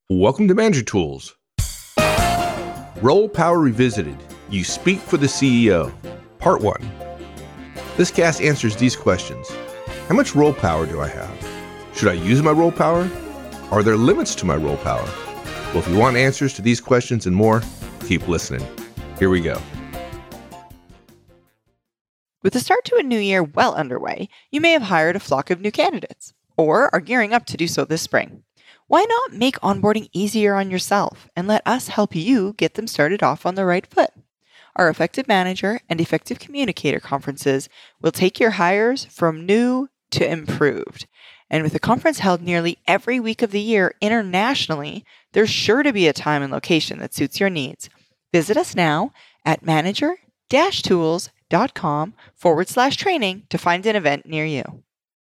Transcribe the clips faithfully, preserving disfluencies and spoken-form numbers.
Welcome to Manager Tools. Role Power Revisited. You speak for the C E O. Part one. This cast answers these questions. How much role power do I have? Should I use my role power? Are there limits to my role power? Well, if you want answers to these questions and more, keep listening. Here we go. With the start to a new year well underway, you may have hired a flock of new candidates, or are gearing up to do so this spring. Why not make onboarding easier on yourself and let us help you get them started off on the right foot? Our Effective Manager and Effective Communicator conferences will take your hires from new to improved. And with a conference held nearly every week of the year internationally, there's sure to be a time and location that suits your needs. Visit us now at manager-tools.com forward slash training to find an event near you.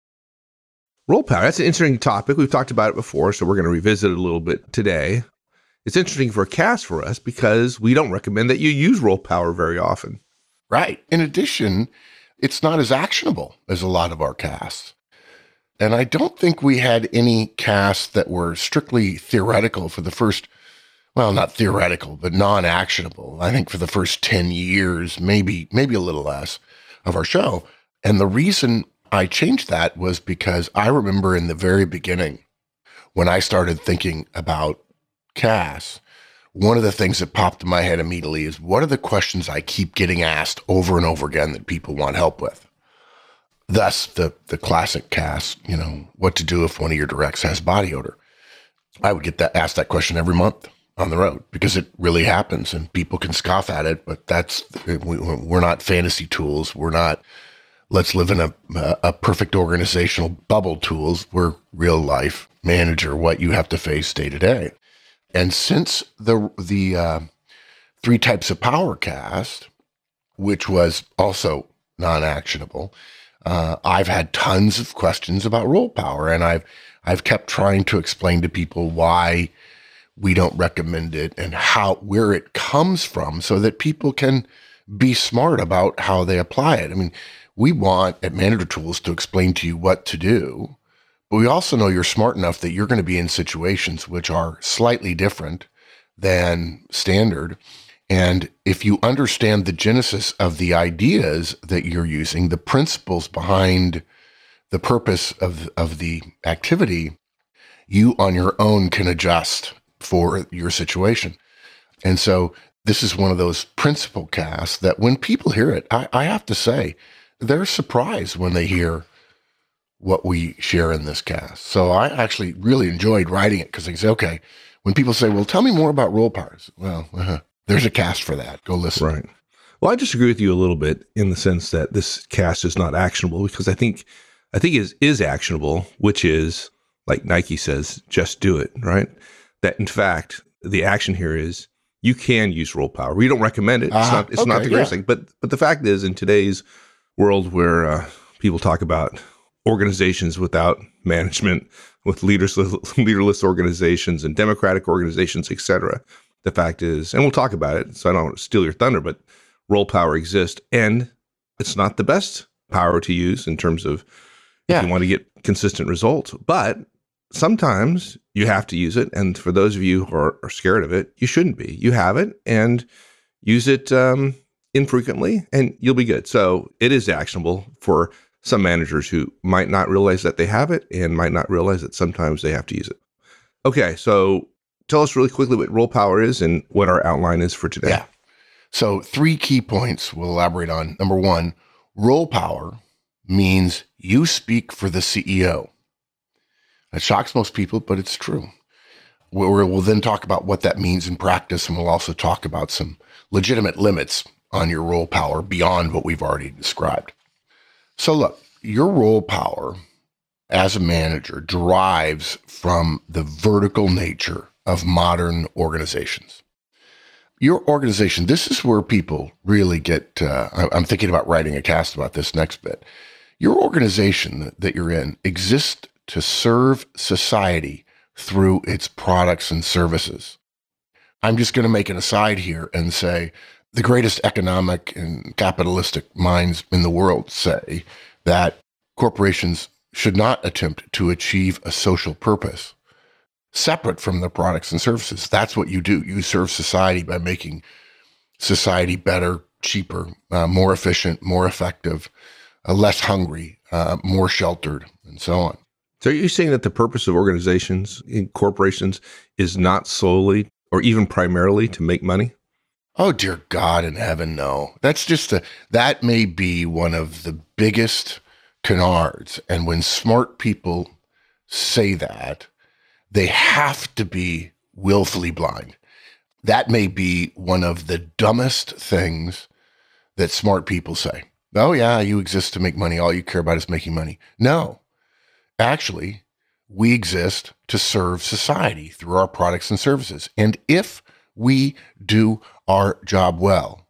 Role power, that's an interesting topic. We've talked about it before, so we're going to revisit it a little bit today. It's interesting for a cast for us because we don't recommend that you use role power very often. Right. In addition, it's not as actionable as a lot of our casts. And I don't think we had any casts that were strictly theoretical for the first, well, not theoretical, but non-actionable. I think for the first ten years, maybe, maybe a little less of our show. And the reason I changed that was because I remember in the very beginning, when I started thinking about casts, one of the things that popped in my head immediately is, what are the questions I keep getting asked over and over again that people want help with? Thus, the the classic cast, you know, what to do if one of your directs has body odor. I would get that asked that question every month on the road because it really happens and people can scoff at it, but that's, we, we're not fantasy tools. We're not, let's live in a, a perfect organizational bubble tools. We're real life manager, what you have to face day to day. And since the, the uh, three types of power cast, which was also non-actionable, uh, I've had tons of questions about role power, and I've, I've kept trying to explain to people why we don't recommend it and how, where it comes from so that people can be smart about how they apply it. I mean, we want at Manager Tools to explain to you what to do, but we also know you're smart enough that you're going to be in situations which are slightly different than standard. And if you understand the genesis of the ideas that you're using, the principles behind the purpose of, of the activity, you on your own can adjust for your situation. And so this is one of those principle casts that when people hear it, I, I have to say, they're surprised when they hear what we share in this cast. So I actually really enjoyed writing it because I say, okay, when people say, well, tell me more about role powers. Well, uh, there's a cast for that. Go listen. Right. Well, I disagree with you a little bit in the sense that this cast is not actionable because I think, I think it is, is actionable, which is, like Nike says, just do it, right? That in fact, the action here is you can use role power. We don't recommend it. It's Uh, not, it's okay, not the greatest yeah. thing. But, but the fact is, in today's world where uh, people talk about organizations without management, with leaders, leaderless organizations and democratic organizations, et cetera, the fact is, and we'll talk about it, so I don't want to steal your thunder, but role power exists, and it's not the best power to use in terms of Yeah. if you want to get consistent results. But sometimes you have to use it, and for those of you who are, are scared of it, you shouldn't be. You have it, and use it um, infrequently, and you'll be good. So it is actionable for some managers who might not realize that they have it and might not realize that sometimes they have to use it. Okay, so tell us really quickly what role power is and what our outline is for today. Yeah. So three key points we'll elaborate on. Number one, role power means you speak for the C E O. It shocks most people, but it's true. We'll, we'll then talk about what that means in practice, and we'll also talk about some legitimate limits on your role power beyond what we've already described. So look, your role power as a manager derives from the vertical nature of modern organizations. Your organization, this is where people really get, uh, I'm thinking about writing a cast about this next bit. Your organization that you're in exists to serve society through its products and services. I'm just going to make an aside here and say the greatest economic and capitalistic minds in the world say that corporations should not attempt to achieve a social purpose. separate from the products and services. That's what you do. You serve society by making society better, cheaper, uh, more efficient, more effective, uh, less hungry, uh, more sheltered, and so on. So are you saying that the purpose of organizations, in corporations, is not solely or even primarily to make money? Oh, dear God in heaven, no. That's just a, that may be one of the biggest canards. And when smart people say that, they have to be willfully blind. That may be one of the dumbest things that smart people say. Oh, yeah, you exist to make money. All you care about is making money. No, actually, we exist to serve society through our products and services. And if we do our job well,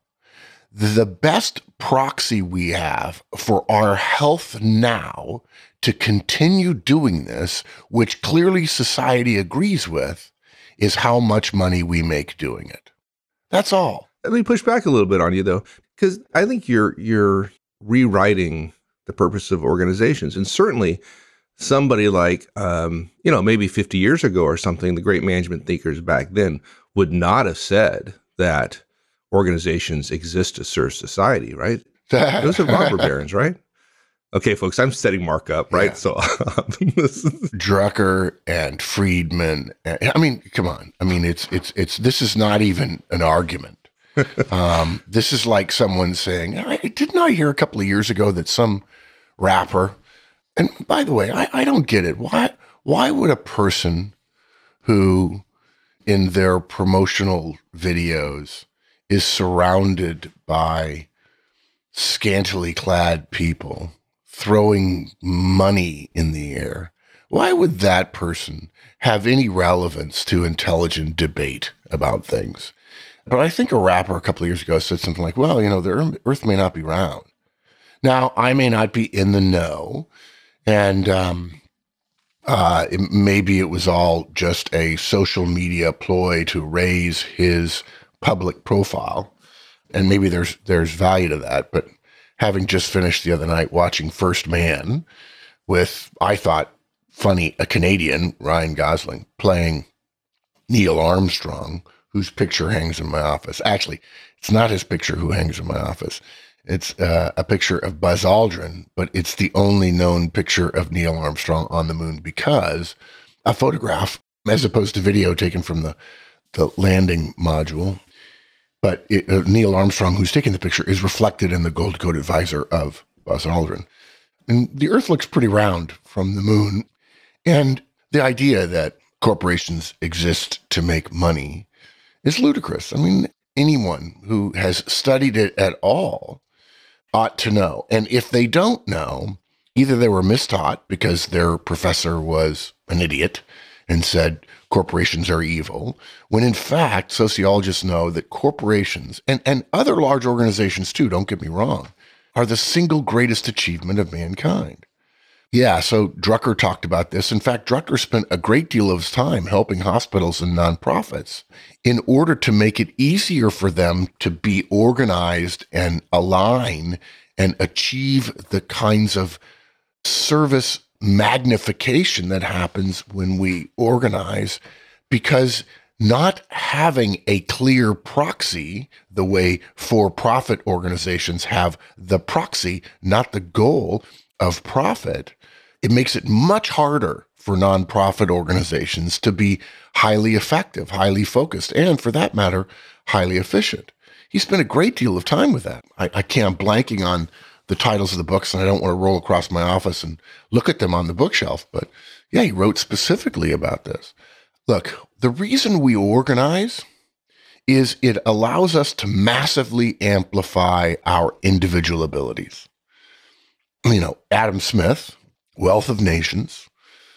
the best proxy we have for our health now to continue doing this, which clearly society agrees with, is how much money we make doing it. That's all. Let me push back a little bit on you, though, because I think you're you're rewriting the purpose of organizations. And certainly somebody like, um, you know, maybe fifty years ago or something, the great management thinkers back then would not have said that organizations exist to serve society, right? Those are robber barons, right? Okay, folks, I'm setting Mark up, right? Yeah. So this is Drucker and Friedman. I mean, come on. I mean, it's it's it's. This is not even an argument. um, this is like someone saying, "Didn't I hear a couple of years ago that some rapper?" And by the way, I, I don't get it. Why why would a person who, in their promotional videos, is surrounded by scantily clad people throwing money in the air, why would that person have any relevance to intelligent debate about things? But I think a rapper a couple of years ago said something like, well, you know, the earth may not be round. Now, I may not be in the know, and um, uh, it, maybe it was all just a social media ploy to raise his public profile, and maybe there's there's value to that, but having just finished the other night watching First Man with, I thought, funny, a Canadian, Ryan Gosling, playing Neil Armstrong, whose picture hangs in my office. Actually, it's not his picture who hangs in my office. It's uh, a picture of Buzz Aldrin, but it's the only known picture of Neil Armstrong on the moon because a photograph, as opposed to video taken from the, the landing module, but it, uh, Neil Armstrong, who's taking the picture, is reflected in the gold-coated visor of Buzz Aldrin. And the Earth looks pretty round from the moon. And the idea that corporations exist to make money is ludicrous. I mean, anyone who has studied it at all ought to know. And if they don't know, either they were mistaught because their professor was an idiot and said corporations are evil, when in fact, sociologists know that corporations, and, and other large organizations too, don't get me wrong, are the single greatest achievement of mankind. Yeah, so Drucker talked about this. In fact, Drucker spent a great deal of his time helping hospitals and nonprofits in order to make it easier for them to be organized and align and achieve the kinds of service magnification that happens when we organize, because not having a clear proxy, the way for-profit organizations have the proxy, not the goal of profit, it makes it much harder for nonprofit organizations to be highly effective, highly focused, and for that matter, highly efficient. He spent a great deal of time with that. I, I can't, I'm blanking on the titles of the books, and I don't want to roll across my office and look at them on the bookshelf. But yeah, he wrote specifically about this. Look, the reason we organize is it allows us to massively amplify our individual abilities. You know, Adam Smith, Wealth of Nations.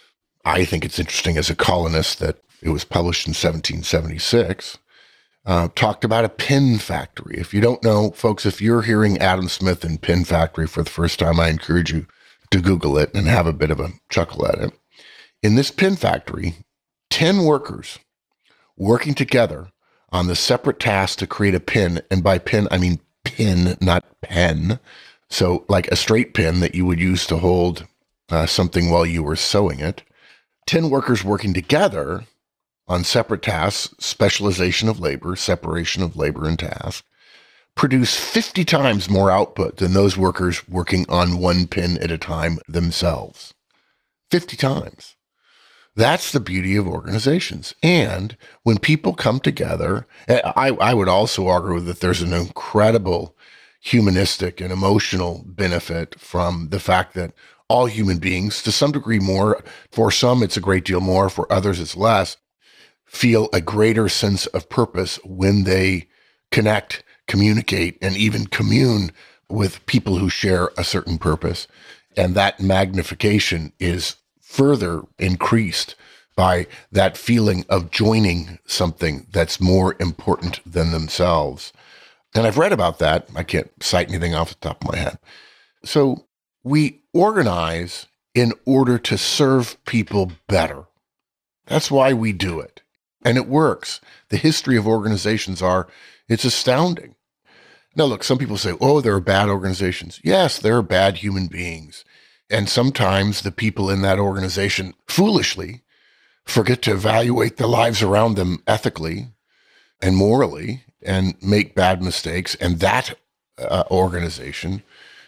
I think it's interesting as a colonist that it was published in seventeen seventy-six. Uh, talked about a pin factory. If you don't know, folks, if you're hearing Adam Smith and pin factory for the first time, I encourage you to Google it and have a bit of a chuckle at it. In this pin factory, ten workers working together on the separate task to create a pin. And by pin, I mean pin, not pen. So like a straight pin that you would use to hold uh, something while you were sewing it. ten workers working together on separate tasks, specialization of labor, separation of labor and task, produce fifty times more output than those workers working on one pin at a time themselves. fifty times. That's the beauty of organizations. And when people come together, I, I would also argue that there's an incredible humanistic and emotional benefit from the fact that all human beings, to some degree more, for some it's a great deal more, for others it's less, feel a greater sense of purpose when they connect, communicate, and even commune with people who share a certain purpose. And that magnification is further increased by that feeling of joining something that's more important than themselves. And I've read about that. I can't cite anything off the top of my head. So we organize in order to serve people better. That's why we do it. And it works. The history of organizations are, it's astounding. Now, look, some people say, oh, there are bad organizations. Yes, there are bad human beings. And sometimes the people in that organization foolishly forget to evaluate the lives around them ethically and morally and make bad mistakes. And that uh, organization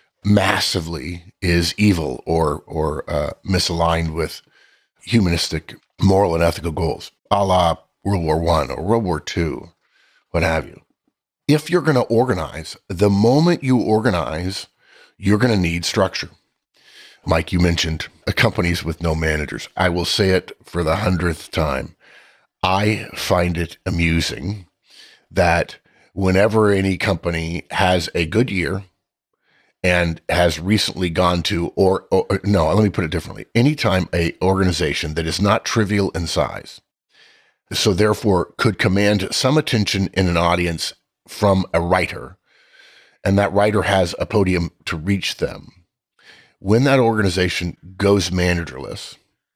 massively is evil or, or uh, misaligned with humanistic, moral, and ethical goals, a la World War One or World War Two, what have you. If you're going to organize, the moment you organize, you're going to need structure. Mike, you mentioned companies with no managers. I will say it for the hundredth time. I find it amusing that whenever any company has a good year and has recently gone to, or, or no, let me put it differently. Anytime a organization that is not trivial in size, so therefore could command some attention in an audience from a writer, and that writer has a podium to reach them. When that organization goes managerless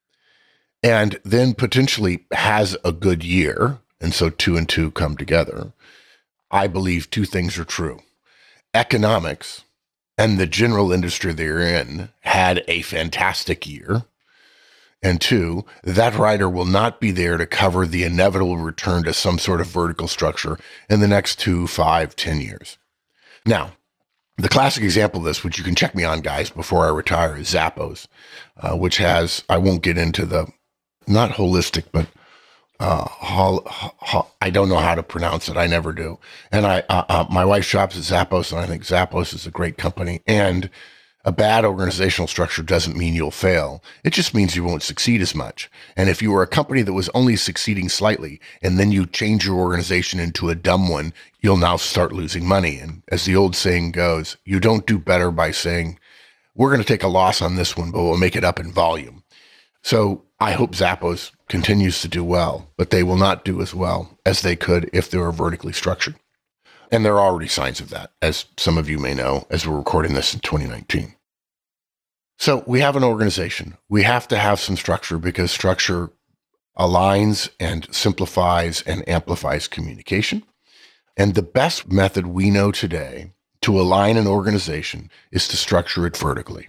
and then potentially has a good year, and so two and two come together, I believe two things are true. Economics and the general industry they're in had a fantastic year. And two, that writer will not be there to cover the inevitable return to some sort of vertical structure in the next two, five, ten years. Now, the classic example of this, which you can check me on, guys, before I retire, is Zappos, uh, which has, I won't get into the, not holistic, but uh, hol, hol, I don't know how to pronounce it. I never do. And I, uh, uh, my wife shops at Zappos, and I think Zappos is a great company. And a bad organizational structure doesn't mean you'll fail. It just means you won't succeed as much. And if you were a company that was only succeeding slightly, and then you change your organization into a dumb one, you'll now start losing money. And as the old saying goes, you don't do better by saying, we're going to take a loss on this one, but we'll make it up in volume. So I hope Zappos continues to do well, but they will not do as well as they could if they were vertically structured. And there are already signs of that, as some of you may know, as we're recording this in twenty nineteen. So we have an organization. We have to have some structure because structure aligns and simplifies and amplifies communication. And the best method we know today to align an organization is to structure it vertically.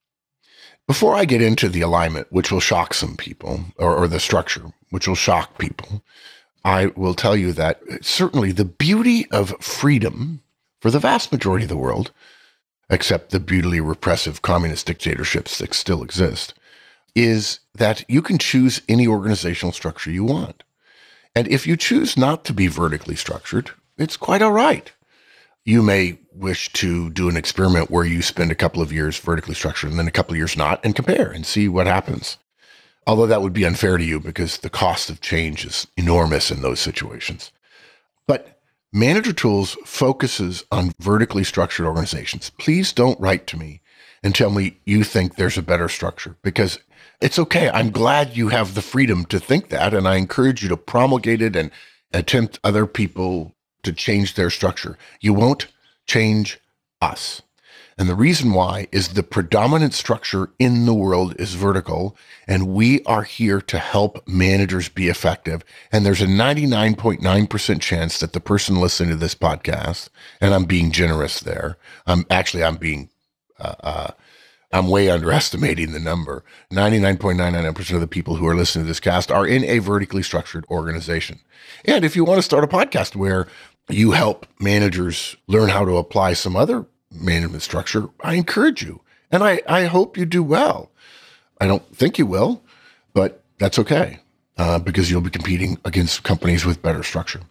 Before I get into the alignment, which will shock some people, or, or the structure, which will shock people, I will tell you that certainly the beauty of freedom for the vast majority of the world, except the brutally repressive communist dictatorships that still exist, is that you can choose any organizational structure you want. And if you choose not to be vertically structured, it's quite all right. You may wish to do an experiment where you spend a couple of years vertically structured and then a couple of years not, and compare and see what happens. Although that would be unfair to you because the cost of change is enormous in those situations. But Manager Tools focuses on vertically structured organizations. Please don't write to me and tell me you think there's a better structure, because it's okay. I'm glad you have the freedom to think that, and I encourage you to promulgate it and attempt other people to change their structure. You won't change us. And the reason why is the predominant structure in the world is vertical, and we are here to help managers be effective. And there's a ninety-nine point nine percent chance that the person listening to this podcast, and I'm being generous there, I'm actually, I'm being uh, uh, I'm way underestimating the number. ninety-nine point nine nine percent of the people who are listening to this cast are in a vertically structured organization. And if you want to start a podcast where you help managers learn how to apply some other management structure, I encourage you. And I, I hope you do well. I don't think you will, but that's okay, uh, because you'll be competing against companies with better structure.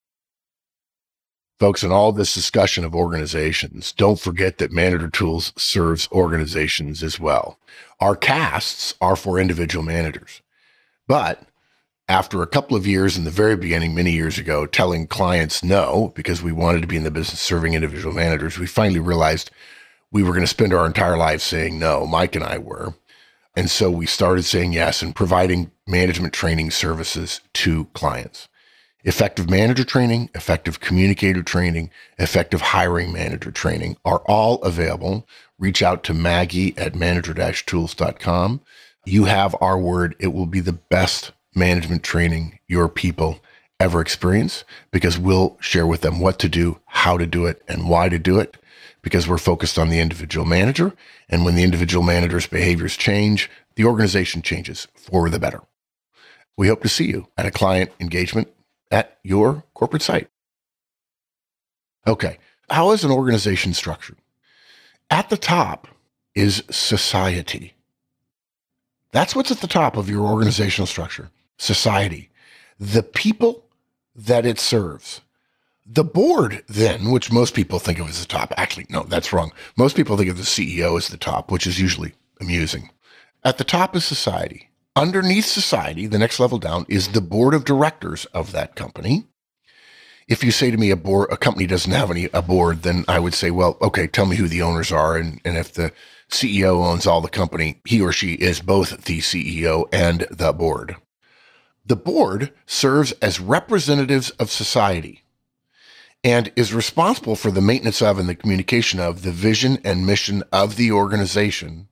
Folks, in all this discussion of organizations, don't forget that Manager Tools serves organizations as well. Our casts are for individual managers. But after a couple of years in the very beginning, many years ago, telling clients no, because we wanted to be in the business serving individual managers, we finally realized we were going to spend our entire lives saying no. Mike and I were. And so we started saying yes and providing management training services to clients. Effective manager training, effective communicator training, effective hiring manager training are all available. Reach out to Maggie at manager dash tools dot com. You have our word. It will be the best management training your people ever experience, because we'll share with them what to do, how to do it, and why to do it, because we're focused on the individual manager. And when the individual manager's behaviors change, the organization changes for the better. We hope to see you at a client engagement at your corporate site. Okay, how is an organization structured? At the top is society. That's what's at the top of your organizational structure, society. The people that it serves. The board then, which most people think of as the top, actually, no, that's wrong. Most people think of the C E O as the top, which is usually amusing. At the top is society. Underneath society, the next level down, is the board of directors of that company. If you say to me a board, a company doesn't have any a board, then I would say, well, okay, tell me who the owners are. And, and if the C E O owns all the company, he or she is both the C E O and the board. The board serves as representatives of society and is responsible for the maintenance of and the communication of the vision and mission of the organization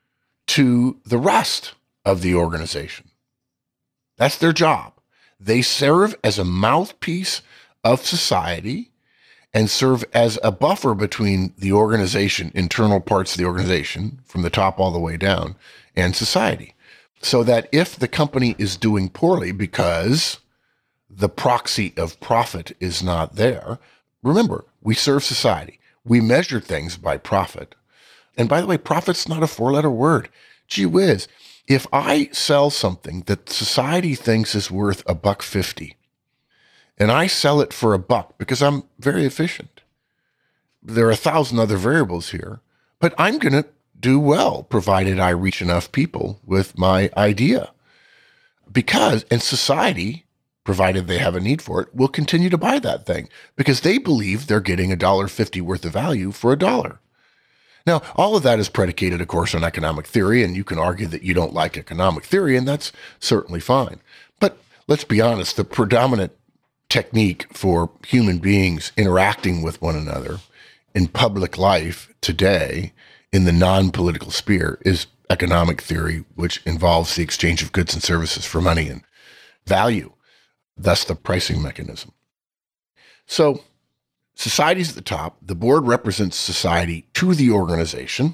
to the rest of the organization. That's their job. They serve as a mouthpiece of society and serve as a buffer between the organization, internal parts of the organization, from the top all the way down, and society. So that if the company is doing poorly because the proxy of profit is not there, remember, we serve society. We measure things by profit. And by the way, profit's not a four-letter word. Gee whiz. If I sell something that society thinks is worth a buck fifty, and I sell it for a buck because I'm very efficient, there are a thousand other variables here, but I'm going to do well, provided I reach enough people with my idea. Because, and society, provided they have a need for it, will continue to buy that thing because they believe they're getting a dollar fifty worth of value for a dollar. Now, all of that is predicated, of course, on economic theory, and you can argue that you don't like economic theory, and that's certainly fine. But let's be honest, the predominant technique for human beings interacting with one another in public life today in the non-political sphere is economic theory, which involves the exchange of goods and services for money and value, thus the pricing mechanism. So, society's at the top. The board represents society to the organization.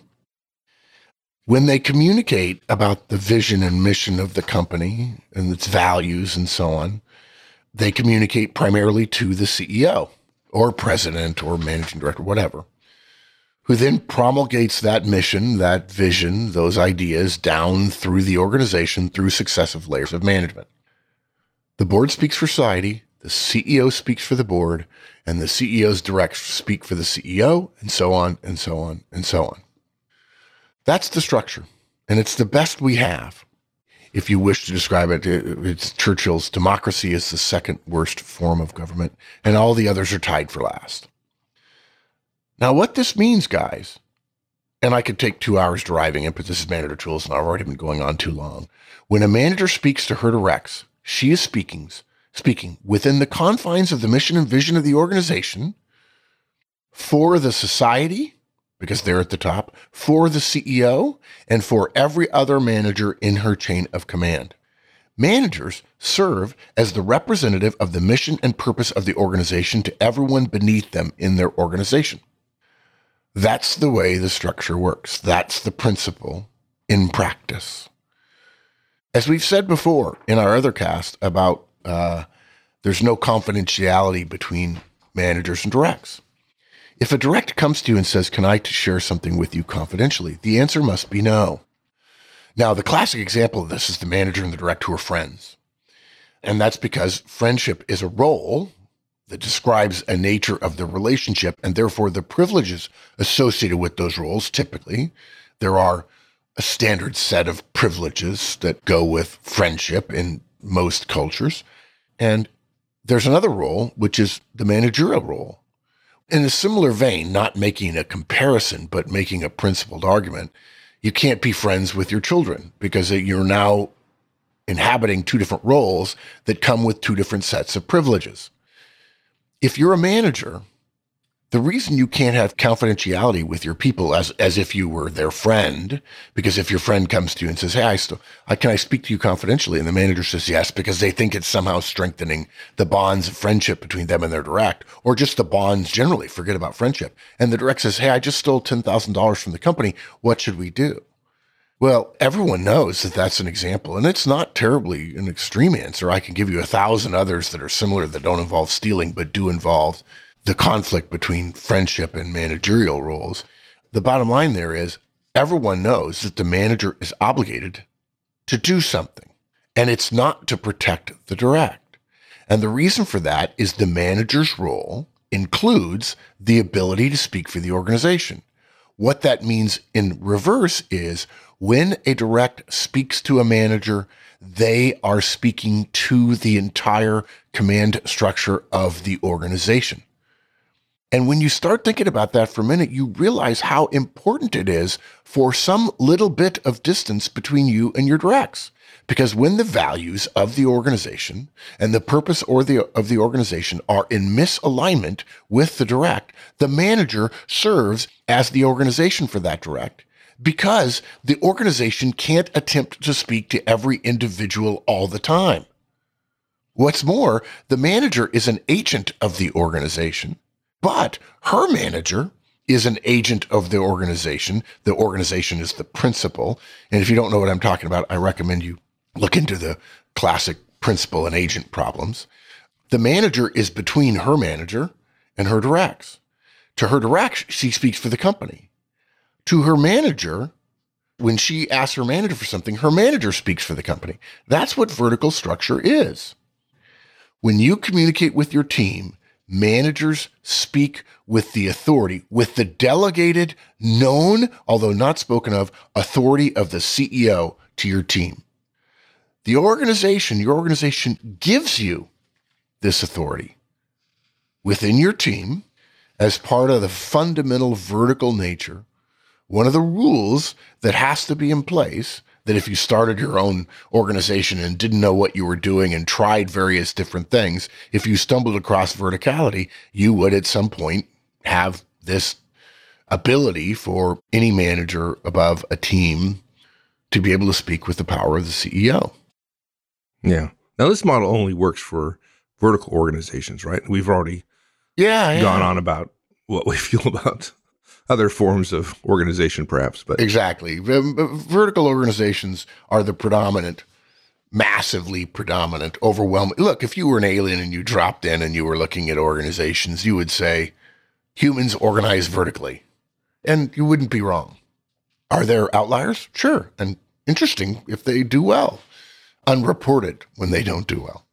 When they communicate about the vision and mission of the company and its values and so on, they communicate primarily to the C E O or president or managing director, whatever, who then promulgates that mission, that vision, those ideas down through the organization through successive layers of management. The board speaks for society, the C E O speaks for the board, and the C E O's directs speak for the C E O, and so on, and so on, and so on. That's the structure, and it's the best we have. If you wish to describe it, it's Churchill's democracy is the second worst form of government, and all the others are tied for last. Now, what this means, guys, and I could take two hours driving it, but this is Manager Tools, and I've already been going on too long. When a manager speaks to her directs, she is speaking speaking within the confines of the mission and vision of the organization for the society, because they're at the top, for the C E O, and for every other manager in her chain of command. Managers serve as the representative of the mission and purpose of the organization to everyone beneath them in their organization. That's the way the structure works. That's the principle in practice. As we've said before in our other cast about uh, there's no confidentiality between managers and directs. If a direct comes to you and says, can I share something with you confidentially? The answer must be no. Now, the classic example of this is the manager and the direct who are friends. And that's because friendship is a role that describes a nature of the relationship and therefore the privileges associated with those roles. Typically, there are a standard set of privileges that go with friendship in most cultures. And there's another role, which is the managerial role. In a similar vein, not making a comparison, but making a principled argument, you can't be friends with your children because you're now inhabiting two different roles that come with two different sets of privileges. If you're a manager, the reason you can't have confidentiality with your people as, as if you were their friend, because if your friend comes to you and says, hey, I still, I, can I speak to you confidentially? And the manager says yes, because they think it's somehow strengthening the bonds of friendship between them and their direct, or just the bonds generally, forget about friendship. And the direct says, hey, I just stole ten thousand dollars from the company. What should we do? Well, everyone knows that that's an example, and it's not terribly an extreme answer. I can give you a thousand others that are similar that don't involve stealing, but do involve the conflict between friendship and managerial roles. The bottom line there is everyone knows that the manager is obligated to do something, and it's not to protect the direct. And the reason for that is the manager's role includes the ability to speak for the organization. What that means in reverse is when a direct speaks to a manager, they are speaking to the entire command structure of the organization. And when you start thinking about that for a minute, you realize how important it is for some little bit of distance between you and your directs. Because when the values of the organization and the purpose or the, of the organization are in misalignment with the direct, the manager serves as the organization for that direct because the organization can't attempt to speak to every individual all the time. What's more, the manager is an agent of the organization. But her manager is an agent of the organization. The organization is the principal. And if you don't know what I'm talking about, I recommend you look into the classic principal and agent problems. The manager is between her manager and her directs. To her direct, she speaks for the company. To her manager, when she asks her manager for something, her manager speaks for the company. That's what vertical structure is. When you communicate with your team, managers speak with the authority, with the delegated, known, although not spoken of, authority of the C E O to your team. The organization, your organization gives you this authority within your team as part of the fundamental vertical nature. One of the rules that has to be in place, that if you started your own organization and didn't know what you were doing and tried various different things, if you stumbled across verticality, you would at some point have this ability for any manager above a team to be able to speak with the power of the C E O. Yeah. Now, this model only works for vertical organizations, right? We've already yeah, yeah. gone on about what we feel about other forms of organization, perhaps. But exactly. Vertical organizations are the predominant, massively predominant, overwhelming. Look, if you were an alien and you dropped in and you were looking at organizations, you would say humans organize vertically. And you wouldn't be wrong. Are there outliers? Sure. And interesting if they do well. Unreported when they don't do well.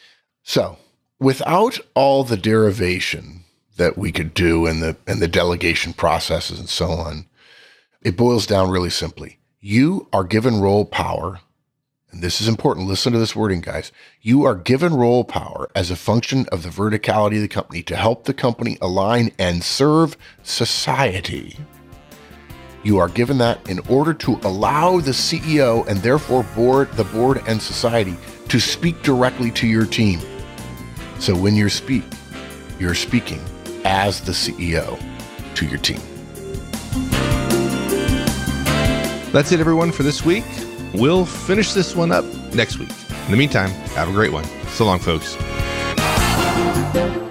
So without all the derivation that we could do and the and the delegation processes and so on, it boils down really simply. You are given role power, and this is important. Listen to this wording, guys. You are given role power as a function of the verticality of the company to help the company align and serve society. You are given that in order to allow the C E O and therefore board, the board and society to speak directly to your team. So when you speak, you're speaking as the C E O to your team. That's it, everyone, for this week. We'll finish this one up next week. In the meantime, have a great one. So long, folks.